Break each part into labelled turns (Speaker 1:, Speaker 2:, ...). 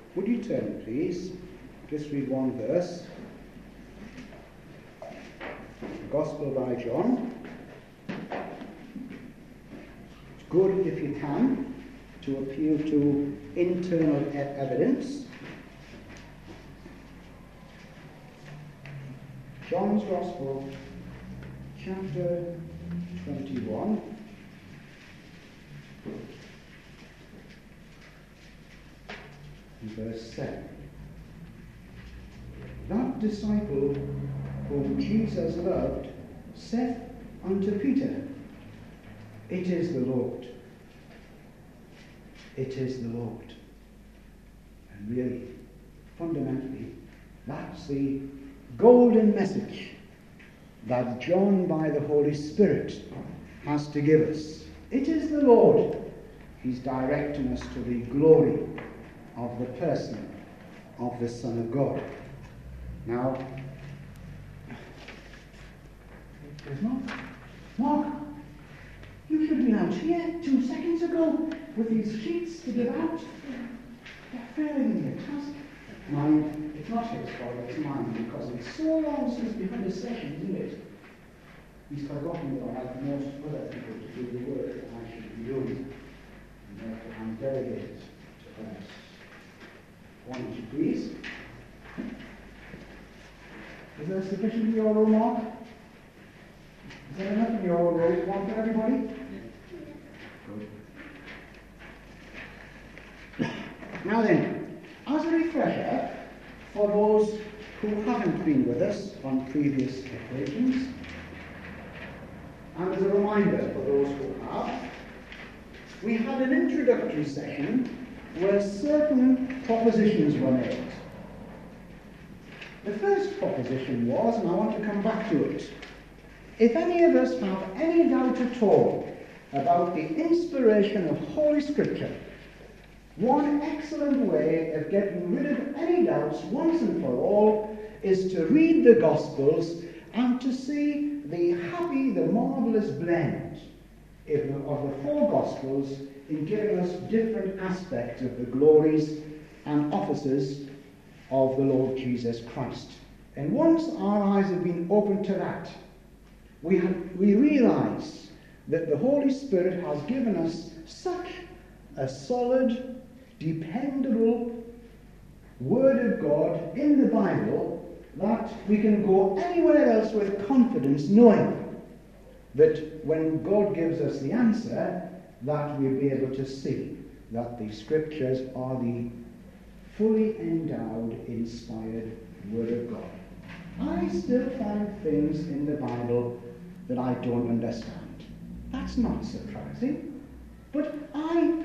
Speaker 1: would you turn, please? Just read one verse. The Gospel by John. It's good, if you can, to appeal to internal evidence. John's Gospel, chapter 21. And verse 7. That disciple whom Jesus loved saith unto Peter, It is the Lord. It is the Lord. And really, fundamentally, that's the golden message that John, by the Holy Spirit, has to give us. It is the Lord. He's directing us to the glory of the person of the Son of God. Now, there's Mark, you should have been out here 2 seconds ago with these sheets to give out. They're failing in your task. Mine, it's not his fault, it's mine, because it's so long since we had a session, isn't it? He's forgotten that I have most other people to do the work that I should be doing. And therefore I'm delegated to others. One, would you please? Is there sufficient in your room, Mark? Is there enough in your room? One for everybody? Good. Now then, as a refresher, for those who haven't been with us on previous occasions, and as a reminder for those who have, we had an introductory session where certain propositions were made. The first proposition was, and I want to come back to it, if any of us have any doubt at all about the inspiration of Holy Scripture, one excellent way of getting rid of any doubts once and for all is to read the Gospels and to see the happy, the marvellous blend of the 4 Gospels in giving us different aspects of the glories and offices of the Lord Jesus Christ. And once our eyes have been opened to that, we realize that the Holy Spirit has given us such a solid, dependable Word of God in the Bible that we can go anywhere else with confidence, knowing that when God gives us the answer, that we'll be able to see that the Scriptures are the fully endowed, inspired Word of God. I still find things in the Bible that I don't understand. That's not surprising. But I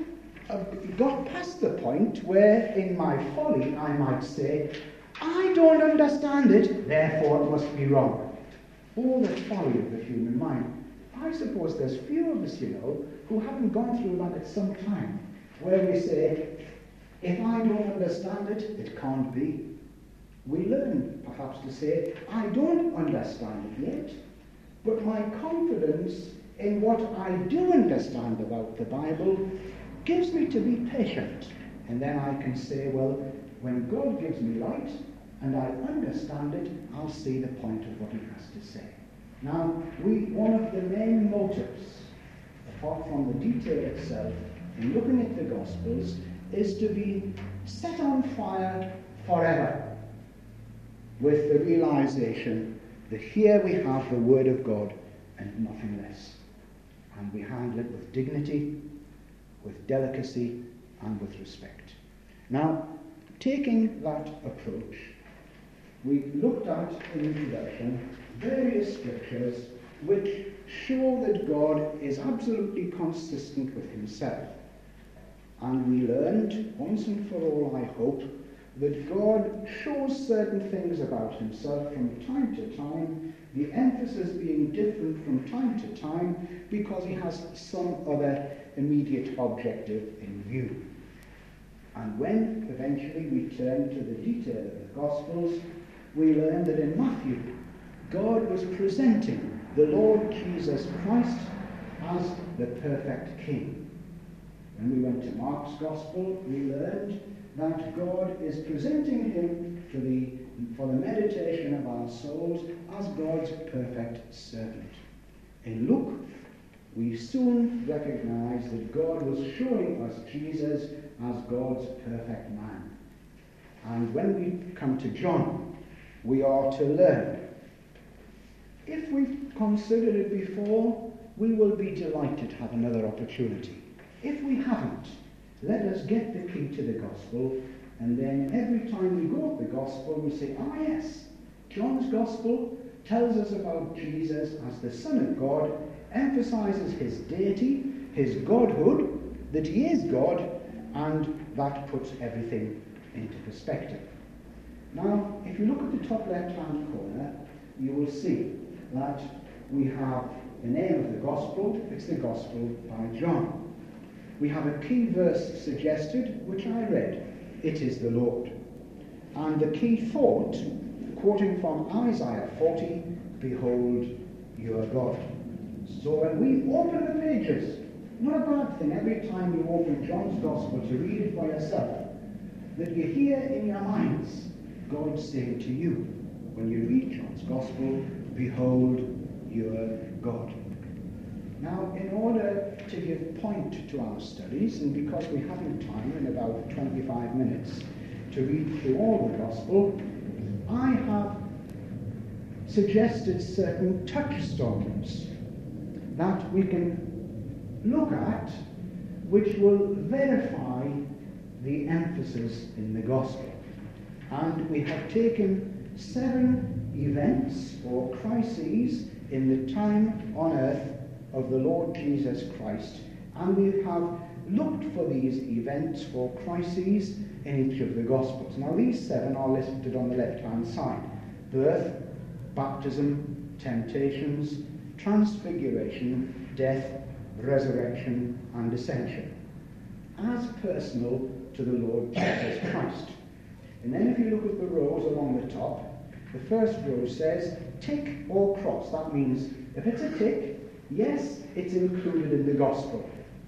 Speaker 1: got past the point where, in my folly, I might say, I don't understand it, therefore it must be wrong. Oh, the folly of the human mind. I suppose there's few of us, who haven't gone through that at some time, where we say, if I don't understand it, it can't be. We learn, perhaps, to say, I don't understand it yet, but my confidence in what I do understand about the Bible gives me to be patient. And then I can say, well, when God gives me light and I understand it, I'll see the point of what he has to say. Now, one of the main motives, apart from the detail itself, in looking at the Gospels, is to be set on fire forever with the realization that here we have the Word of God and nothing less. And we handle it with dignity, with delicacy, and with respect. Now, taking that approach, we looked at in the introduction various scriptures which show that God is absolutely consistent with himself. And we learned, once and for all, I hope, that God shows certain things about himself from time to time, the emphasis being different from time to time because he has some other immediate objective in view. And when eventually we turn to the detail of the Gospels, we learn that in Matthew, God was presenting the Lord Jesus Christ as the perfect King. When we went to Mark's Gospel, we learned that God is presenting him for the meditation of our souls as God's perfect servant. In Luke, we soon recognize that God was showing us Jesus as God's perfect man. And when we come to John, we are to learn. If we've considered it before, we will be delighted to have another opportunity. If we haven't, let us get the key to the gospel, and then every time we go to the gospel, we say, yes, John's gospel tells us about Jesus as the Son of God, emphasizes his deity, his godhood, that he is God, and that puts everything into perspective. Now, if you look at the top left-hand corner, you will see that we have the name of the gospel. It's the Gospel by John. We have a key verse suggested, which I read. It is the Lord. And the key thought, quoting from Isaiah 40, behold your God. So when we open the pages, not a bad thing, every time you open John's Gospel to read it by yourself, that you hear in your minds God saying to you, when you read John's Gospel, behold your God. Now, in order to give point to our studies, and because we haven't time in about 25 minutes to read through all the Gospel, I have suggested certain touchstones that we can look at which will verify the emphasis in the Gospel. And we have taken 7 events or crises in the time on earth of the Lord Jesus Christ, and we have looked for these events or crises in each of the Gospels. Now these 7 are listed on the left-hand side: birth, baptism, temptations, transfiguration, death, resurrection, and ascension, as personal to the Lord Jesus Christ. And then if you look at the rows along the top, the first row says tick or cross. That means if it's a tick, yes, it's included in the Gospel.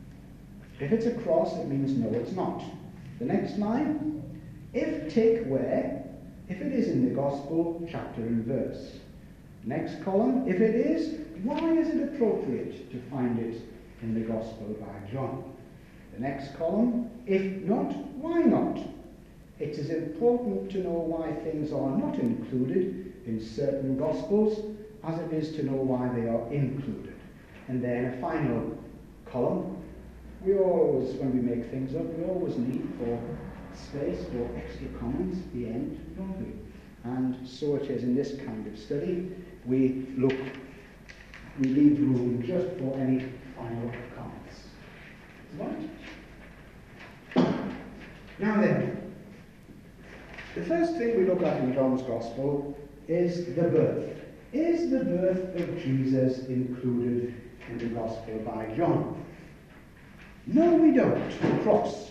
Speaker 1: If it's a cross, it means no, it's not. The next line, if tick, where? If it is in the Gospel, chapter and verse. Next column, if it is, why is it appropriate to find it in the Gospel by John? The next column, if not, why not? It is important to know why things are not included in certain Gospels as it is to know why they are included. And then a final column. We always, when we make things up, we always need for space for extra comments at the end, don't we? And so it is in this kind of study. We leave room just for any final comments. Right? Now then, the first thing we look at in John's Gospel is the birth. Is the birth of Jesus included in the Gospel by John? No, we don't. Cross.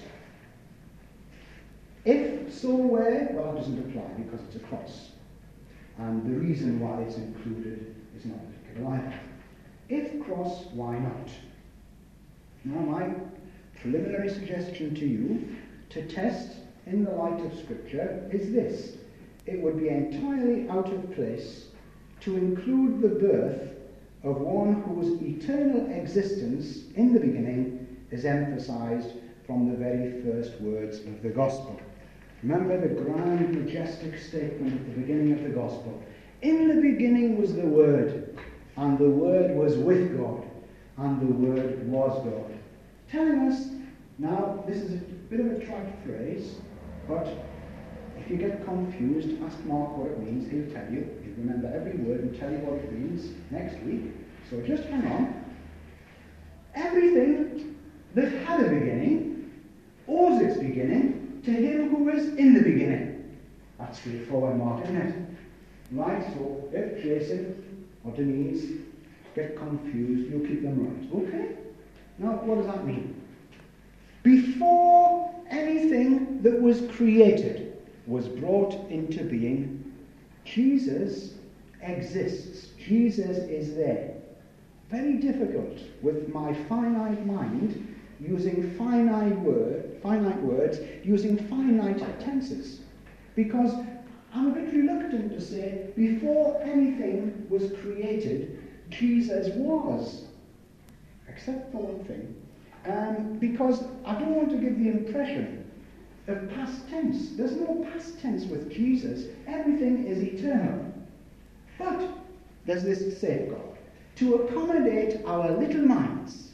Speaker 1: If so, where? Well, it doesn't apply because it's a cross. And the reason why it's included is not particular either. If cross, why not? Now, my preliminary suggestion to you to test in the light of Scripture is this. It would be entirely out of place to include the birth of one whose eternal existence in the beginning is emphasized from the very first words of the Gospel. Remember the grand, majestic statement at the beginning of the Gospel. In the beginning was the Word, and the Word was with God, and the Word was God. Telling us, now this is a bit of a trite phrase, but if you get confused, ask Mark what it means. He'll tell you. He'll remember every word and tell you what it means next week. So just hang on. Everything that had a beginning owes its beginning to him who is in the beginning. That's straightforward, Mark, isn't it? Right, so if Jason or Denise get confused, you'll keep them right. Okay? Now, what does that mean? Before anything that was created was brought into being, Jesus exists. Jesus is there. Very difficult with my finite mind using finite words, using finite tenses. Because I'm a bit reluctant to say, before anything was created, Jesus was. Except for one thing. Because I don't want to give the impression of past tense. There's no past tense with Jesus. Everything is eternal. But there's this safeguard. To accommodate our little minds,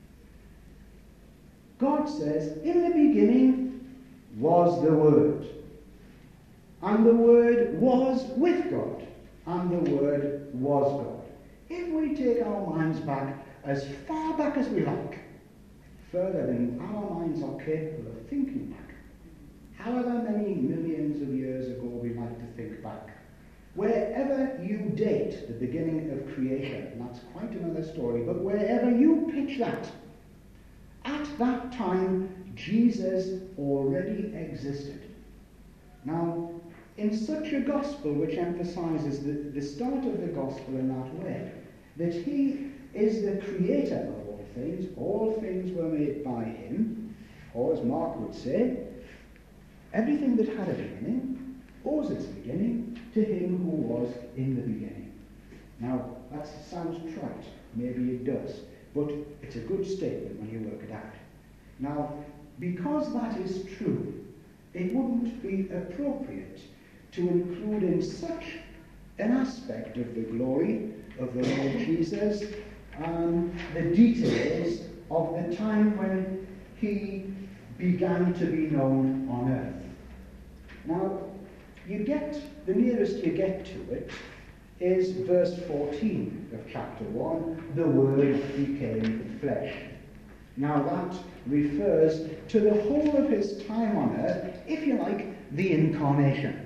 Speaker 1: God says, in the beginning was the Word. And the Word was with God. And the Word was God. If we take our minds back as far back as we like, further than our minds are capable of thinking back, however many millions of years ago we like to think back, wherever you date the beginning of creation, and that's quite another story, but wherever you pitch that, at that time, Jesus already existed. Now, in such a gospel which emphasizes the start of the gospel in that way, that he is the creator of all things were made by him, or as Mark would say, everything that had a beginning owes its beginning to him who was in the beginning. Now, that sounds trite, maybe it does, but it's a good statement when you work it out. Now, because that is true, it wouldn't be appropriate to include in such an aspect of the glory of the Lord Jesus the details of the time when he began to be known on earth. Now, the nearest you get to it is verse 14 of chapter 1, the Word became flesh. Now that refers to the whole of his time on earth, if you like, the incarnation.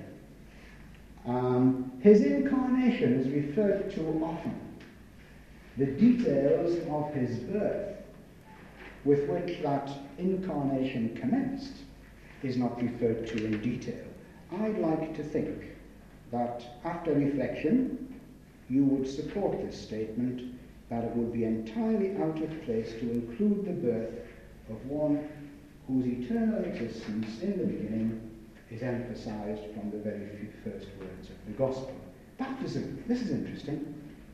Speaker 1: His incarnation is referred to often. The details of his birth, with which that incarnation commenced, is not referred to in detail. I'd like to think that after reflection, you would support this statement that it would be entirely out of place to include the birth of one whose eternal existence in the beginning is emphasized from the very first words of the gospel. Baptism. This is interesting.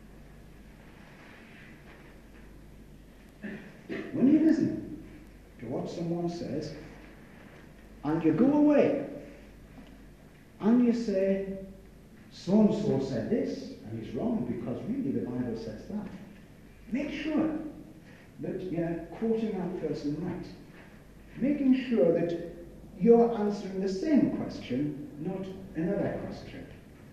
Speaker 1: When you listen to what someone says, and you go away, and you say, so-and-so said this, and he's wrong, because really the Bible says that, make sure that you're quoting that person right. Making sure that you're answering the same question, not another question.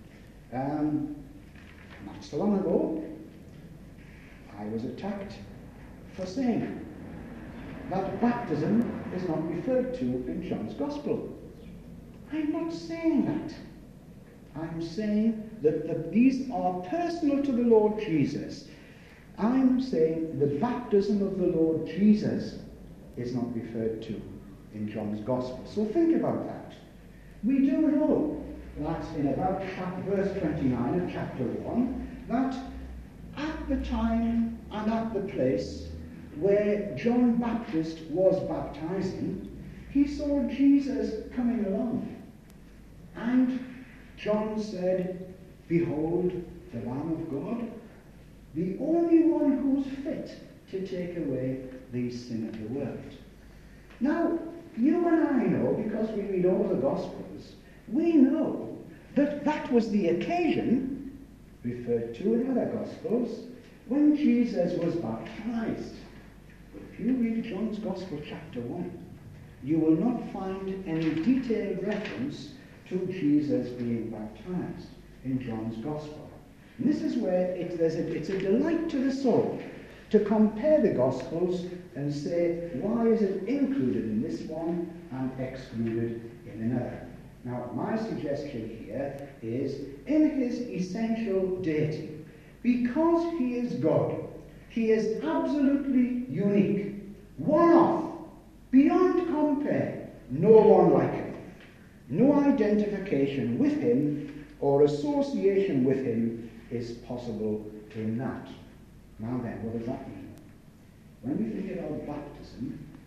Speaker 1: Not so long ago, I was attacked for saying that baptism is not referred to in John's Gospel. I'm not saying that. I'm saying that these are personal to the Lord Jesus. I'm saying the baptism of the Lord Jesus is not referred to in John's Gospel. So think about that. We do know that in about verse 29 of chapter 1, that at the time and at the place where John Baptist was baptizing, he saw Jesus coming along. And John said, "Behold, the Lamb of God, the only one who's fit to take away the sin of the world." Now, you and I know, because we read all the Gospels, we know that that was the occasion, referred to in other Gospels, when Jesus was baptized. But if you read John's Gospel chapter 1, you will not find any detailed reference to Jesus being baptized in John's Gospel. And this is where it's a delight to the soul to compare the Gospels and say, why is it included in this one and excluded in another? Now, my suggestion here is, in his essential deity, because he is God, he is absolutely unique, one-off, beyond compare, no one like him. No identification with him or association with him is possible in that. Now then, what does that mean? When we think about baptism,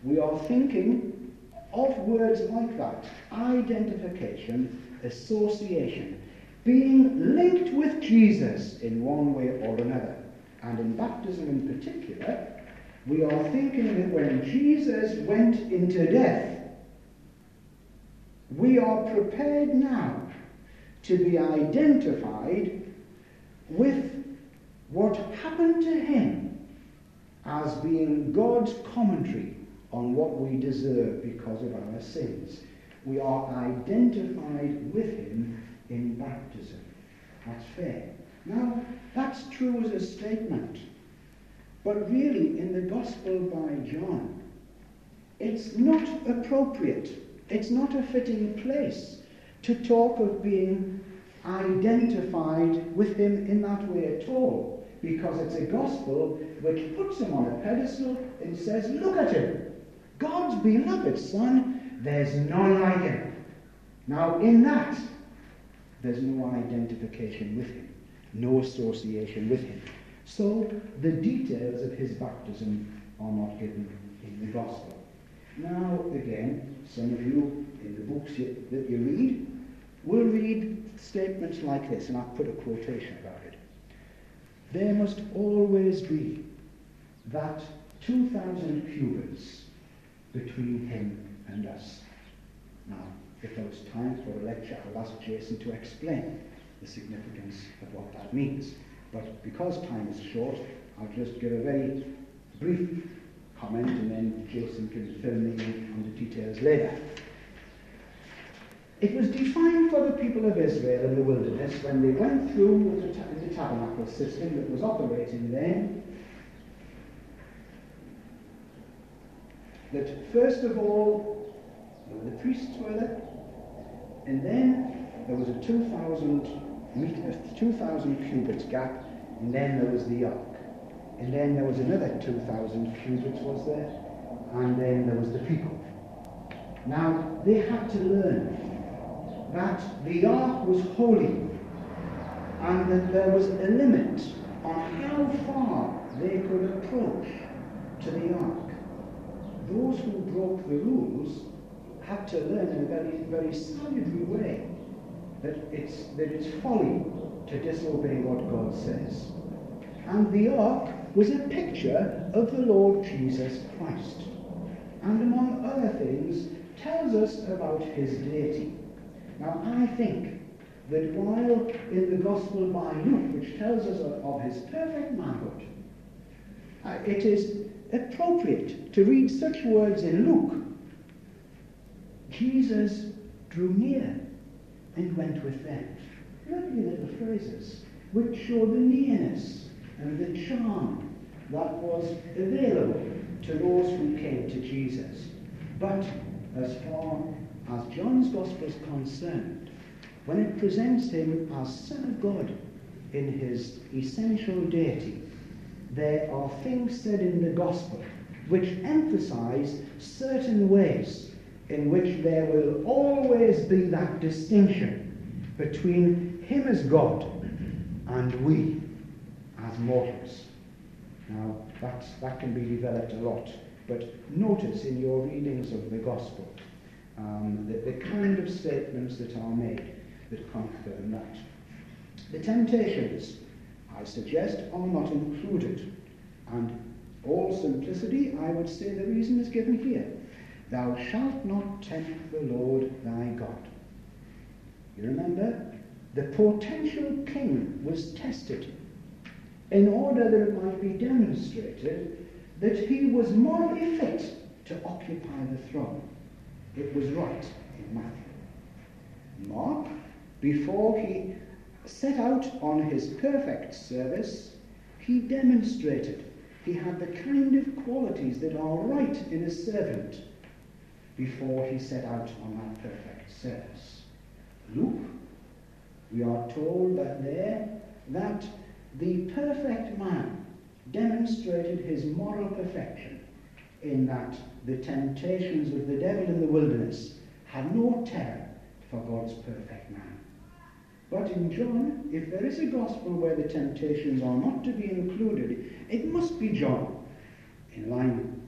Speaker 1: we are thinking of words like that: identification, association, being linked with Jesus in one way or another. And in baptism in particular, we are thinking that when Jesus went into death, we are prepared now to be identified with what happened to him as being God's commentary on what we deserve because of our sins. We are identified with him in baptism. That's fair. Now, that's true as a statement. But really, in the Gospel by John, it's not appropriate, it's not a fitting place to talk of being identified with him in that way at all, because it's a gospel which puts him on a pedestal and says, look at him, God's beloved Son, there's none like him. Now, in that, there's no identification with him, no association with him. So the details of his baptism are not given in the gospel. Now, again, some of you in the books that you read will read statements like this, and I've put a quotation about it. There must always be that 2,000 cubits between him and us. Now, if there was time for a lecture, I'll ask Jason to explain the significance of what that means. But because time is short, I'll just give a very brief comment, and then Jason can fill me in on the details later. It was defined for the people of Israel in the wilderness when they went through the tabernacle system that was operating then, that first of all, the priests were there, and then there was a 2,000 cubits gap, and then there was the ark. And then there was another 2,000 cubits was there, and then there was the people. Now, they had to learn that the ark was holy, and that there was a limit on how far they could approach to the ark. Those who broke the rules had to learn in a very, very salutary way that it's folly to disobey what God says. And the ark was a picture of the Lord Jesus Christ, and among other things tells us about his deity. Now, I think that while in the Gospel by Luke, which tells us of his perfect manhood, it is appropriate to read such words in Luke. Jesus drew near and went with them. Lovely little phrases which show the nearness and the charm that was available to those who came to Jesus. But as far as John's Gospel is concerned, when it presents him as Son of God in his essential deity, there are things said in the Gospel which emphasize certain ways in which there will always be that distinction between him as God and we as mortals. Now, that can be developed a lot, but notice in your readings of the Gospel the kind of statements that are made that confirm that. The temptations, I suggest, are not included, and all simplicity, I would say the reason is given here. Thou shalt not tempt the Lord thy God. You remember? The potential king was tested in order that it might be demonstrated that he was morally fit to occupy the throne. It was right in Matthew. Mark, before he set out on his perfect service, he demonstrated he had the kind of qualities that are right in a servant before he set out on that perfect service. Luke, we are told that the perfect man demonstrated his moral perfection in that the temptations of the devil in the wilderness had no terror for God's perfect man. But in John, if there is a gospel where the temptations are not to be included, it must be John, in line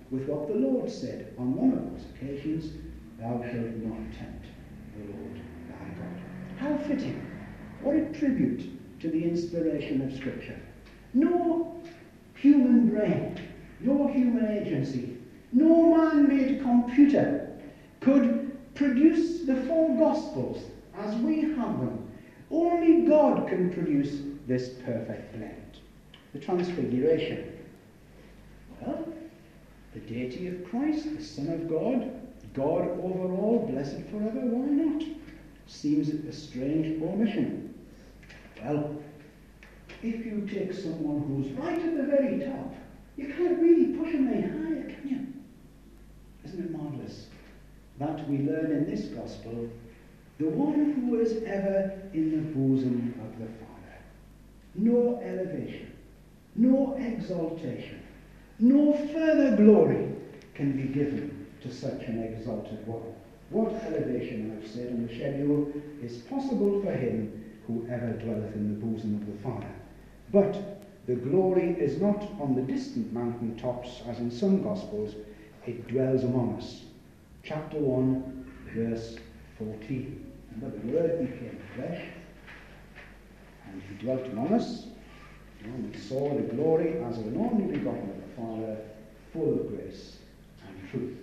Speaker 1: with what the Lord said on one of those occasions, "Thou shalt not tempt the Lord thy God." How fitting. What a tribute to the inspiration of Scripture. No human brain, no human agency, no man-made computer could produce the four Gospels as we have them. Only God can produce this perfect blend. The Transfiguration. Well, the deity of Christ, the Son of God, God over all, blessed forever, why not? Seems a strange omission. Well, if you take someone who's right at the very top, you can't really push them any higher, can you? Isn't it marvellous that we learn in this Gospel the one who is ever in the bosom of the Father. No elevation, no exaltation, no further glory can be given to such an exalted one. What elevation, I've said on the schedule, is possible for him who ever dwelleth in the bosom of the Father. But the glory is not on the distant mountain tops, as in some Gospels, it dwells among us. Chapter 1, verse 14. Remember, the Word became flesh, and he dwelt among us, and we saw the glory as of an only begotten of the Father, full of grace and truth.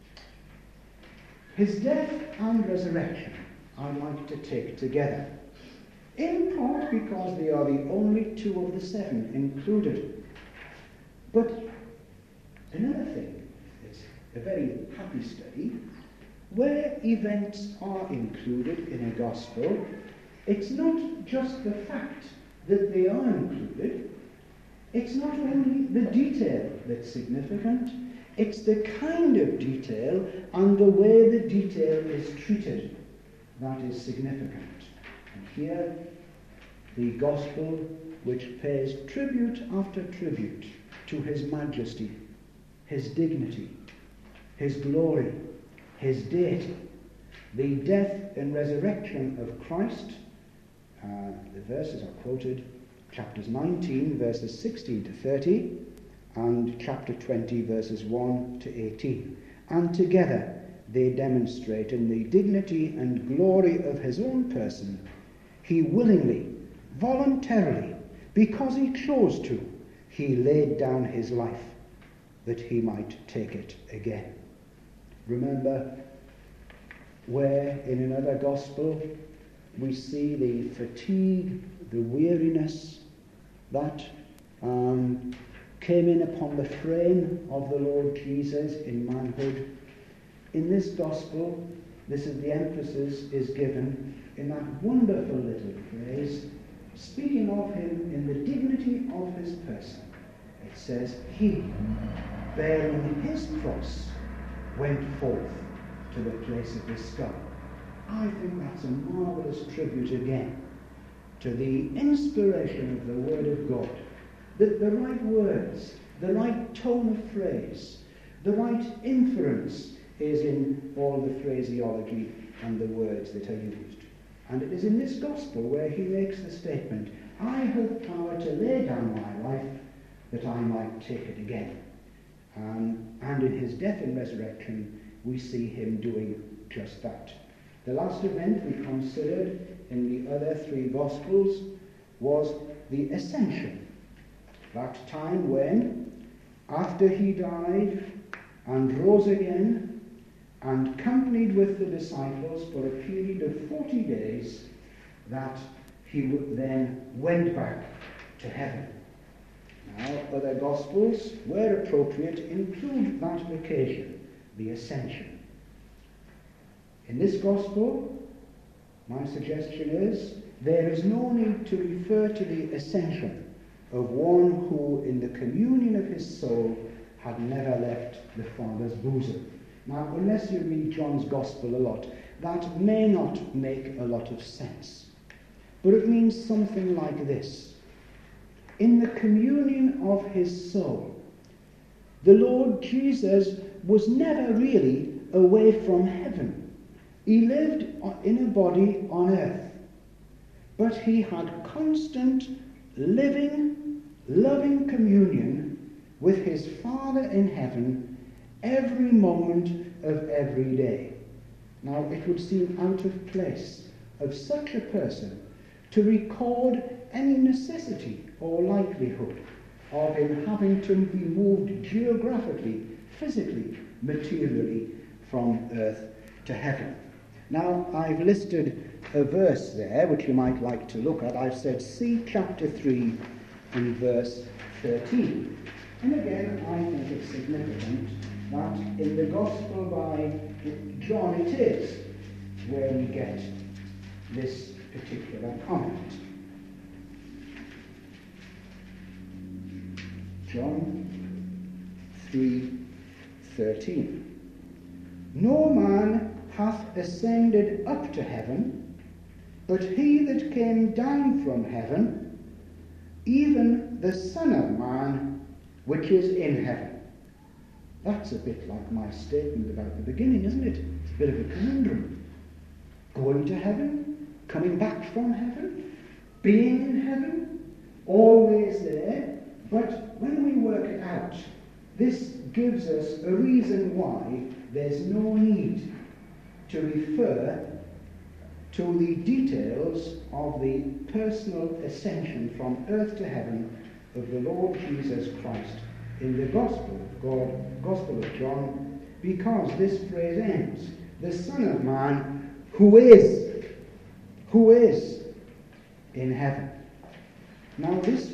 Speaker 1: His death and resurrection I like to take together, in part because they are the only two of the seven included. But another thing, it's a very happy study, where events are included in a gospel, it's not just the fact that they are included, it's not only the detail that's significant, it's the kind of detail and the way the detail is treated that is significant. And here, the gospel which pays tribute after tribute to his majesty, his dignity, his glory, his deity, the death and resurrection of Christ. The verses are quoted, chapters 19, verses 16 to 30, and chapter 20, verses 1 to 18. And together they demonstrate in the dignity and glory of his own person, he willingly, voluntarily, because he chose to, he laid down his life that he might take it again. Remember where in another gospel we see the fatigue, the weariness that came in upon the frame of the Lord Jesus in manhood. In this gospel, this is the emphasis is given in that wonderful little phrase, speaking of him in the dignity of his person. It says, he, bearing his cross, went forth to the place of his skull. I think that's a marvellous tribute again to the inspiration of the Word of God, that the right words, the right tone of phrase, the right inference is in all the phraseology and the words that are used. And it is in this gospel where he makes the statement, I have power to lay down my life that I might take it again. And in his death and resurrection, we see him doing just that. The last event we considered in the other three Gospels was the Ascension. That time when, after he died and rose again, and accompanied with the disciples for a period of 40 days, that he then went back to heaven. Now, other Gospels, where appropriate, include that occasion, the Ascension. In this Gospel, my suggestion is, there is no need to refer to the ascension of one who, in the communion of his soul, had never left the Father's bosom. Now, unless you read John's Gospel a lot, that may not make a lot of sense. But it means something like this. In the communion of his soul, the Lord Jesus was never really away from heaven. He lived in a body on earth, but he had constant, living, loving communion with his Father in heaven every moment of every day. Now, it would seem out of place of such a person to record any necessity or likelihood of him having to be moved geographically, physically, materially from earth to heaven. Now, I've listed a verse there which you might like to look at. I've said, see chapter 3 and verse 13. And again, I think it's significant that in the Gospel by John it is where we get this particular comment. John 3:13. No man hath ascended up to heaven, but he that came down from heaven, even the Son of Man, which is in heaven. That's a bit like my statement about the beginning, isn't it? It's a bit of a conundrum. Going to heaven, coming back from heaven, being in heaven, always there. But when we work it out, this gives us a reason why there's no need to refer to the details of the personal ascension from earth to heaven of the Lord Jesus Christ in the Gospel of John, because this phrase ends, the Son of Man who is in heaven. Now this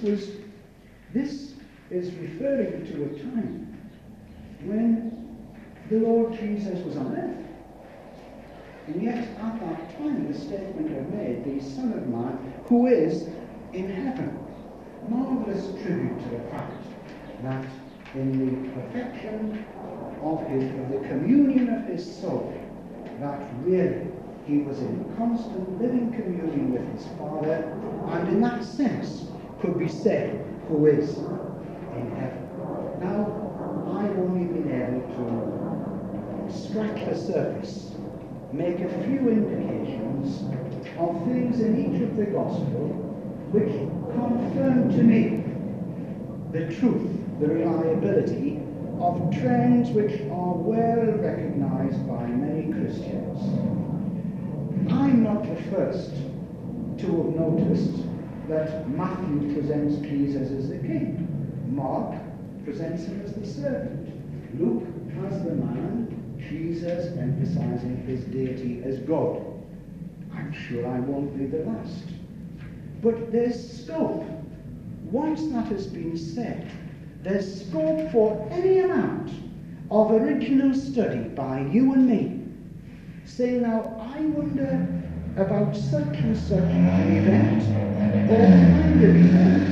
Speaker 1: is referring to a time when the Lord Jesus was on earth. And yet at that time the statement was made, the Son of Man who is in heaven. Marvellous tribute to the fact that in the perfection of the communion of his soul, that really he was in constant living communion with his Father, and in that sense could be said who is in heaven. Now, I've only been able to scratch the surface, make a few indications of things in each of the Gospels which confirm to me the truth, the reliability of trends which are well recognized by many Christians. I'm not the first to have noticed that Matthew presents Jesus as the king. Mark presents him as the servant. Luke has the man, Jesus, emphasizing his deity as God. I'm sure I won't be the last. But there's scope. Once that has been said, there's scope for any amount of original study by you and me. Say, now, I wonder about such and such an event, or kind of event.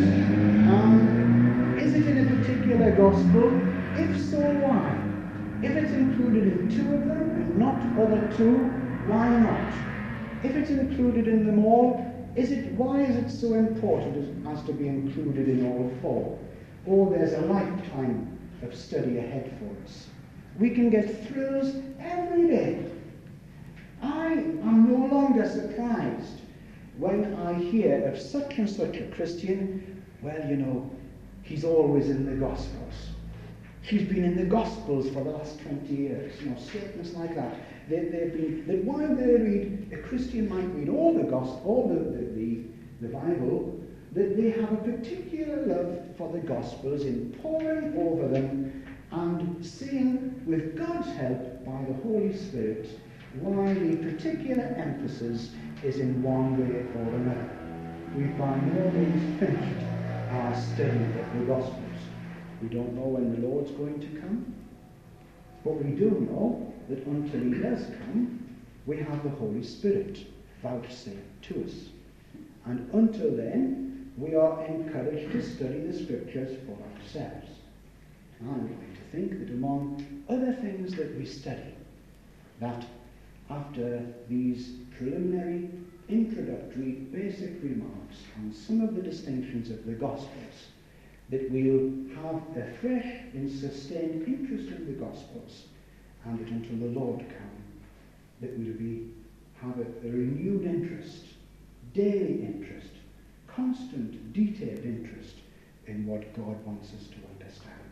Speaker 1: Is it in a particular gospel? If so, why? If it's included in two of them and not other two, why not? If it's included in them all, why is it so important as to be included in all four? Or there's a lifetime of study ahead for us. We can get thrills every day. I am no longer surprised when I hear of such and such a Christian, well, you know, he's always in the Gospels. He's been in the Gospels for the last 20 years. You know, statements like that. That while they read, a Christian might read all the Bible, that they have a particular love for the Gospels in poring over them and seeing, with God's help by the Holy Spirit, why the particular emphasis is in one way or another. We've by no means finished our study of the Gospels. We don't know when the Lord's going to come, but we do know that until he does come, we have the Holy Spirit vouchsafed to us. And until then, we are encouraged to study the Scriptures for ourselves. I would like to think that among other things that we study, that after these preliminary, introductory, basic remarks on some of the distinctions of the Gospels, that we'll have a fresh and sustained interest in the Gospels, and that until the Lord come, that we'll have a renewed interest, daily interest, constant, detailed interest in what God wants us to understand.